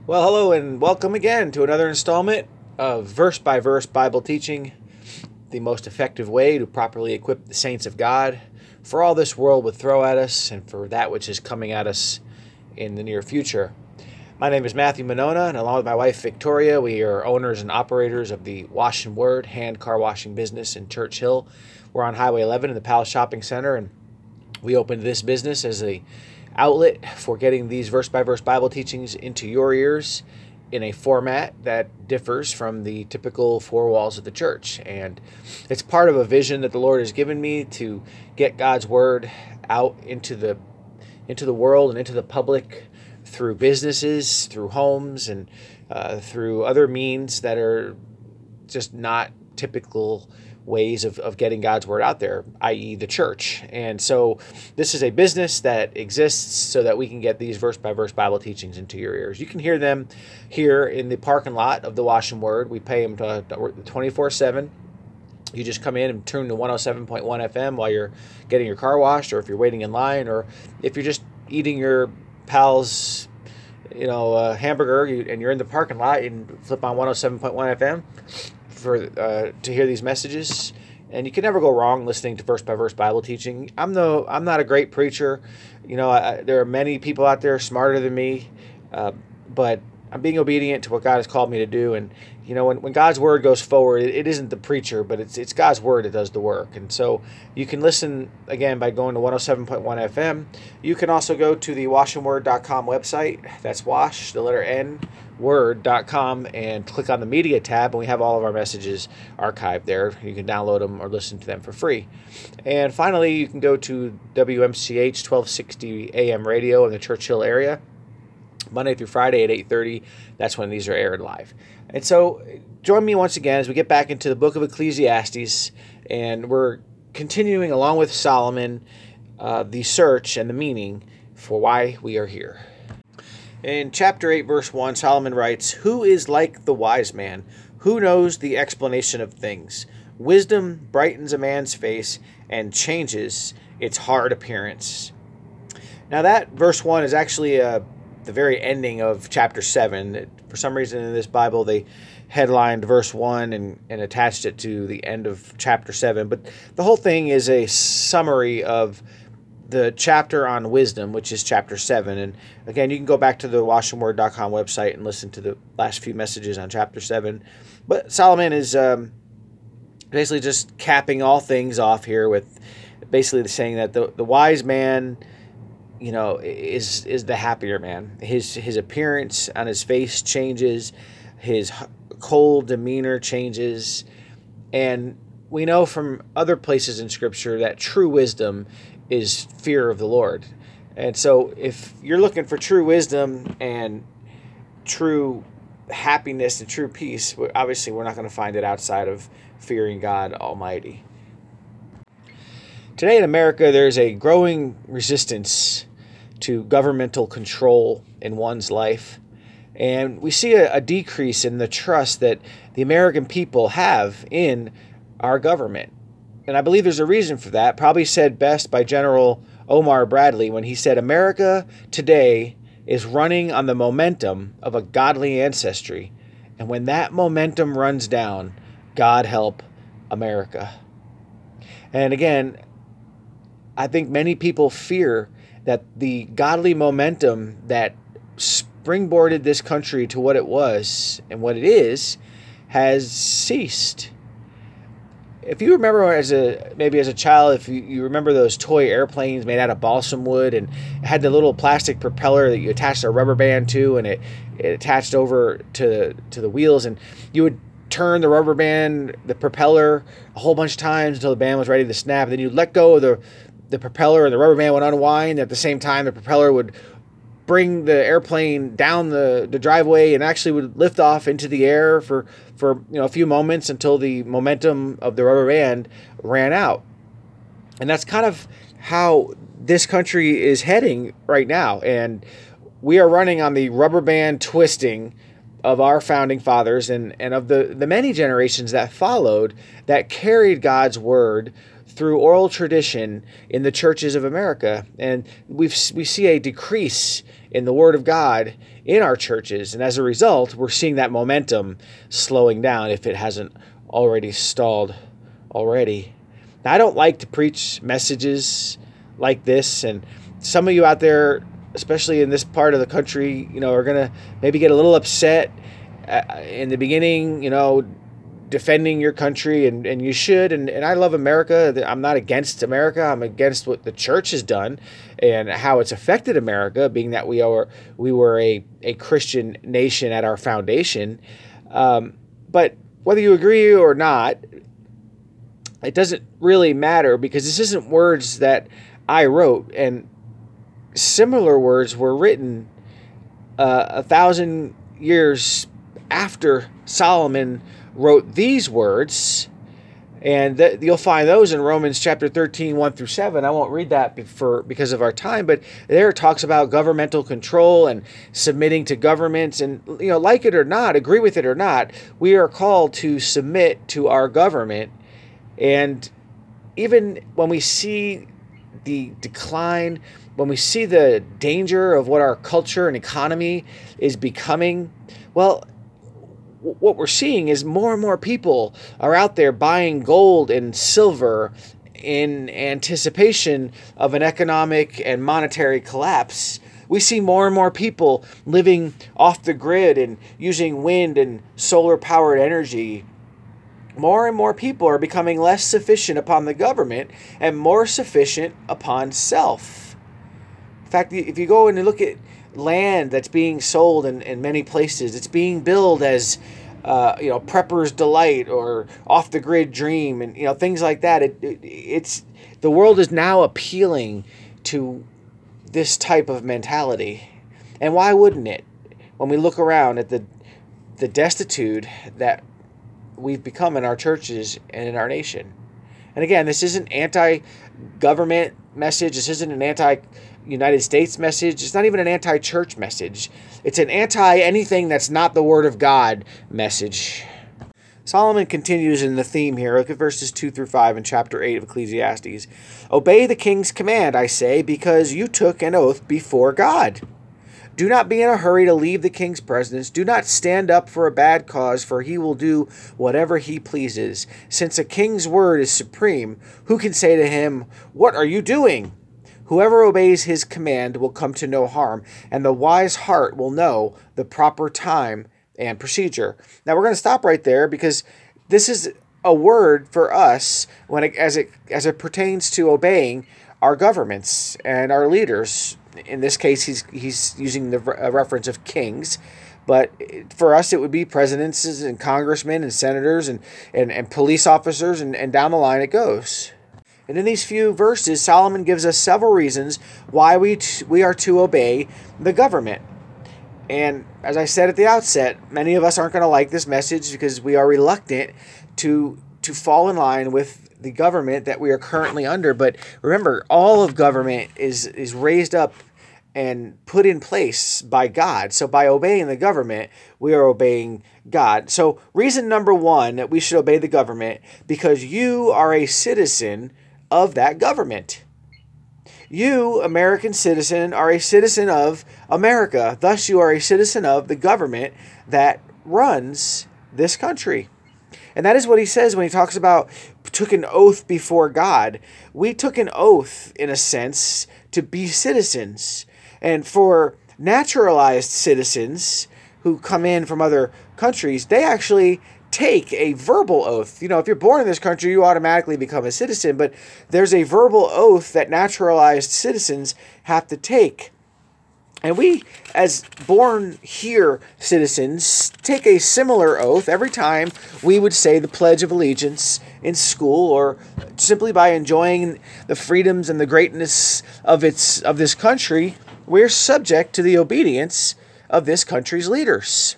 Well, hello and welcome again to another installment of Verse by Verse Bible Teaching, the most effective way to properly equip the saints of God for all this world would throw at us and for that which is coming at us in the near future. My name is Matthew Monona, and along with my wife Victoria, we are owners and operators of the Wash and Word hand car washing business in Church Hill. We're on Highway 11 in the Palace Shopping Center, and we opened this business as a outlet for getting these verse by verse Bible teachings into your ears in a format that differs from the typical four walls of the church. And it's part of a vision that the Lord has given me to get God's word out into the world and into the public through businesses, through homes, and through other means that are just not typical ways of getting God's word out there, i.e. the church. And so this is a business that exists so that we can get these verse by verse Bible teachings into your ears. You can hear them here in the parking lot of the Wash and Word. We pay them 24/7. You just come in and tune to 107.1 FM while you're getting your car washed, or if you're waiting in line, or if you're just eating your pal's hamburger and you're in the parking lot and flip on 107.1 FM to hear these messages. And you can never go wrong listening to verse by verse Bible teaching. I'm not a great preacher. There are many people out there smarter than me, but I'm being obedient to what God has called me to do. And when God's word goes forward, it isn't the preacher, but it's God's word that does the work. And so you can listen again by going to 107.1 FM. You can also go to the washandword.com website. That's wash, the letter N, word.com, and click on the media tab, and we have all of our messages archived there. You can download them or listen to them for free. And finally, you can go to WMCH 1260 AM radio in the Church Hill area, Monday through Friday at 8:30. That's when these are aired live. And so join me once again as we get back into the book of Ecclesiastes, and we're continuing along with Solomon the search and the meaning for why we are here. In chapter 8, verse 1, Solomon writes, "Who is like the wise man? Who knows the explanation of things? Wisdom brightens a man's face and changes its hard appearance." Now that verse 1 is actually the very ending of chapter 7. For some reason in this Bible, they headlined verse 1 and attached it to the end of chapter 7. But the whole thing is a summary of the chapter on wisdom, which is chapter 7. And again, you can go back to the washandword.com website and listen to the last few messages on chapter 7. But Solomon is basically just capping all things off here with basically saying that the wise man, is the happier man. His appearance on his face changes, his cold demeanor changes, and we know from other places in Scripture that true wisdom is fear of the Lord. And so if you're looking for true wisdom and true happiness and true peace, obviously we're not going to find it outside of fearing God Almighty. Today in America, there's a growing resistance to governmental control in one's life. And we see a decrease in the trust that the American people have in our government. And I believe there's a reason for that, probably said best by General Omar Bradley when he said, "America today is running on the momentum of a godly ancestry. And when that momentum runs down, God help America." And again, I think many people fear that the godly momentum that springboarded this country to what it was and what it is has ceased. If you remember maybe as a child, if you remember those toy airplanes made out of balsam wood and it had the little plastic propeller that you attached a rubber band to, and it attached over to the wheels, and you would turn the rubber band, the propeller, a whole bunch of times until the band was ready to snap. And then you'd let go of the propeller and the rubber band would unwind. At the same time, the propeller would bring the airplane down the driveway and actually would lift off into the air for a few moments until the momentum of the rubber band ran out. And that's kind of how this country is heading right now. And we are running on the rubber band twisting of our founding fathers and of the many generations that followed that carried God's word through oral tradition in the churches of America. And we see a decrease in the Word of God in our churches. And as a result, we're seeing that momentum slowing down if it hasn't already stalled already. Now, I don't like to preach messages like this. And some of you out there, especially in this part of the country, are going to maybe get a little upset in the beginning, defending your country, and you should. And I love America. I'm not against America. I'm against what the church has done and how it's affected America, being that we were a Christian nation at our foundation. But whether you agree or not, it doesn't really matter, because this isn't words that I wrote, and similar words were written 1,000 years after Solomon wrote these words, and you'll find those in Romans chapter 13, 1 through 7. I won't read that because of our time, but there it talks about governmental control and submitting to governments. And, like it or not, agree with it or not, we are called to submit to our government. And even when we see the decline, when we see the danger of what our culture and economy is becoming, well, what we're seeing is more and more people are out there buying gold and silver in anticipation of an economic and monetary collapse. We see more and more people living off the grid and using wind and solar powered energy. More and more people are becoming less sufficient upon the government and more sufficient upon self. In fact, if you go and look at land that's being sold in many places, it's being billed as prepper's delight or off the grid dream, and things like that. It's the world is now appealing to this type of mentality. And why wouldn't it? When we look around at the destitute that we've become in our churches and in our nation. And again, this isn't anti-government message. This isn't an anti-United States message. It's not even an anti-church message. It's an anti-anything that's not the Word of God message. Solomon continues in the theme here. Look at verses 2 through 5 in chapter 8 of Ecclesiastes. Obey the king's command, I say, because you took an oath before God. Do not be in a hurry to leave the king's presence. Do not stand up for a bad cause, for he will do whatever he pleases. Since a king's word is supreme, who can say to him, "What are you doing?" Whoever obeys his command will come to no harm, and the wise heart will know the proper time and procedure. Now we're going to stop right there, because this is a word for us as it pertains to obeying our governments and our leaders. In this case, he's using the reference of kings, but for us it would be presidents and congressmen and senators and police officers, and down the line it goes. And in these few verses, Solomon gives us several reasons why we are to obey the government. And as I said at the outset, many of us aren't going to like this message because we are reluctant to fall in line with the government that we are currently under. But remember, all of government is raised up and put in place by God. So by obeying the government, we are obeying God. So reason number one that we should obey the government, because you are a citizen of that government. You, American citizen, are a citizen of America. Thus, you are a citizen of the government that runs this country. And that is what he says when he talks about took an oath before God. We took an oath, in a sense, to be citizens. And for naturalized citizens who come in from other countries, they actually take a verbal oath. If you're born in this country, you automatically become a citizen, but there's a verbal oath that naturalized citizens have to take. And we, as born here citizens, take a similar oath every time we would say the Pledge of Allegiance in school, or simply by enjoying the freedoms and the greatness of this country. We're subject to the obedience of this country's leaders.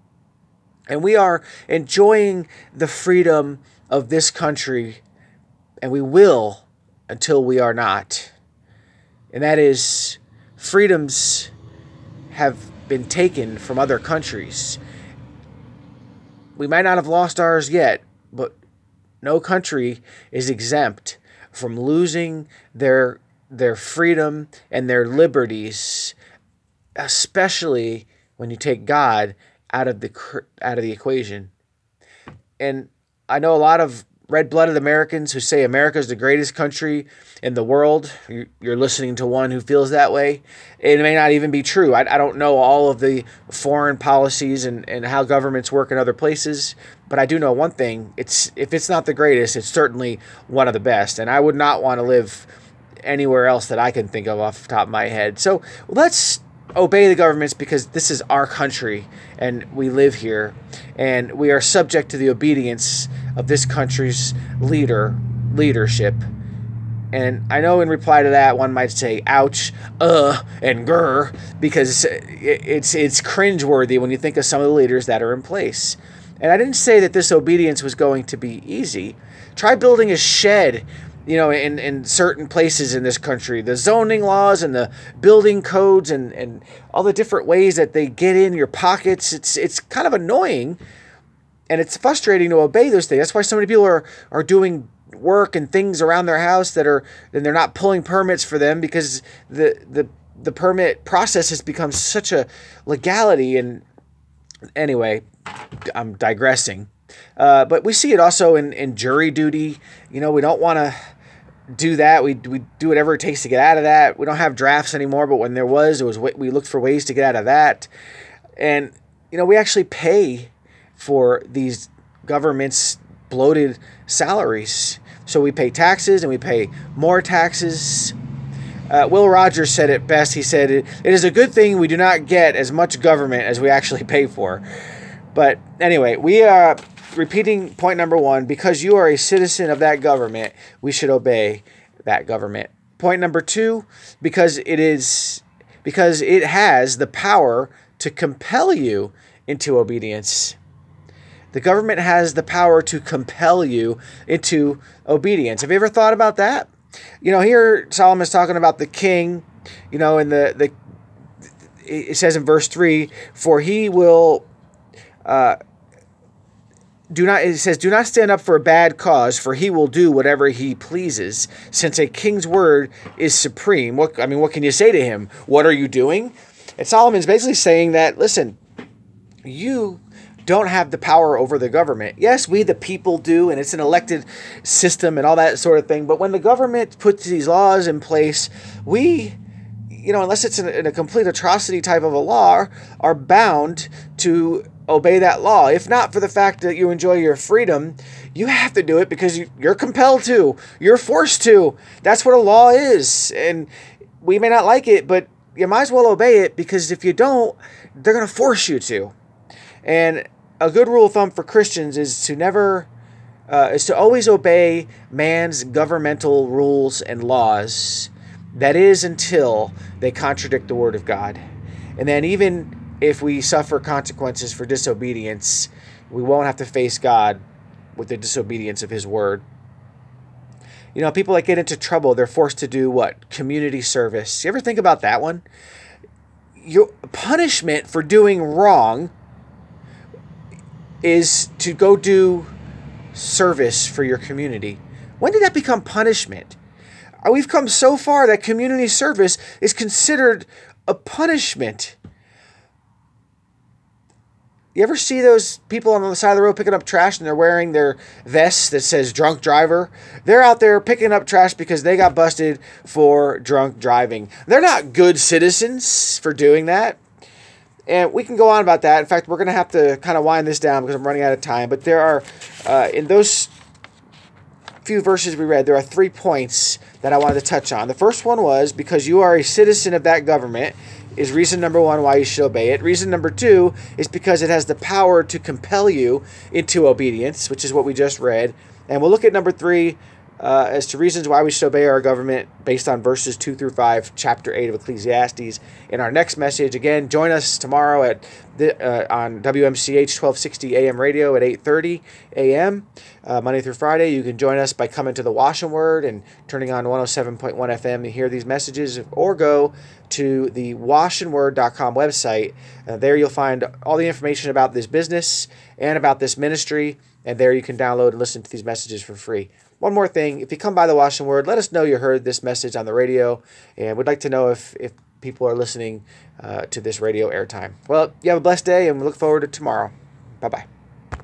And we are enjoying the freedom of this country, and we will until we are not. And that is, freedoms have been taken from other countries. We might not have lost ours yet, but no country is exempt from losing their freedom and their liberties, especially when you take God out of the equation. And I know a lot of red-blooded Americans who say America is the greatest country in the world. You're listening to one who feels that way. It may not even be true. I don't know all of the foreign policies and how governments work in other places, but I do know one thing. If it's not the greatest, it's certainly one of the best. And I would not want to live anywhere else that I can think of off the top of my head. So let's obey the governments, because this is our country and we live here and we are subject to the obedience of this country's leadership. And I know in reply to that, one might say, ouch, and grr, because it's cringeworthy when you think of some of the leaders that are in place. And I didn't say that this obedience was going to be easy. Try building a shed, in certain places in this country. The zoning laws and the building codes and all the different ways that they get in your pockets, it's kind of annoying, and it's frustrating to obey those things. That's why so many people are doing work and things around their house and they're not pulling permits for them, because the permit process has become such a legality. And anyway, I'm digressing. But we see it also in jury duty. We don't want to do that. We do whatever it takes to get out of that. We don't have drafts anymore, but when there was, we looked for ways to get out of that. And, we actually pay for these governments' bloated salaries. So we pay taxes and we pay more taxes. Will Rogers said it best. He said, it is a good thing we do not get as much government as we actually pay for. But anyway, we are repeating point number 1. Because you are a citizen of that government, we should obey that government. Point number 2, because it has the power to compel you into obedience. The government has the power to compel you into obedience. Have you ever thought about that? Here Solomon's talking about the king, and it says in verse 3, for he will do not stand up for a bad cause, for he will do whatever he pleases, since a king's word is supreme. What can you say to him? What are you doing? And Solomon's basically saying that, listen, you don't have the power over the government. Yes, we the people do, and it's an elected system and all that sort of thing. But when the government puts these laws in place, we, unless it's in a complete atrocity type of a law, are bound to obey that law. If not for the fact that you enjoy your freedom, you have to do it because you're compelled to. You're forced to. That's what a law is. And we may not like it, but you might as well obey it, because if you don't, they're going to force you to. And a good rule of thumb for Christians is to always obey man's governmental rules and laws. That is, until they contradict the word of God. And then even if we suffer consequences for disobedience, we won't have to face God with the disobedience of his word. People that get into trouble, they're forced to do what? Community service. You ever think about that one? Your punishment for doing wrong is to go do service for your community. When did that become punishment? We've come so far that community service is considered a punishment. You ever see those people on the side of the road picking up trash and they're wearing their vests that says drunk driver? They're out there picking up trash because they got busted for drunk driving. They're not good citizens for doing that. And we can go on about that. In fact, we're going to have to kind of wind this down because I'm running out of time. But there are, in those few verses we read, there are 3 points that I wanted to touch on. The first one was, because you are a citizen of that government, is reason number 1 why you should obey it. Reason number 2 is because it has the power to compel you into obedience, which is what we just read. And we'll look at number 3 as to reasons why we should obey our government based on verses 2 through 5, chapter 8 of Ecclesiastes. In our next message, again, join us tomorrow on WMCH 1260 AM radio at 8:30 a.m. Monday through Friday. You can join us by coming to the Wash and Word and turning on 107.1 FM to hear these messages, or go to the washandword.com website. There you'll find all the information about this business and about this ministry, and there you can download and listen to these messages for free. one more thing. If you come by the Washington Word, let us know you heard this message on the radio, and we'd like to know if people are listening to this radio airtime. Well, you have a blessed day, and we look forward to tomorrow. Bye-bye.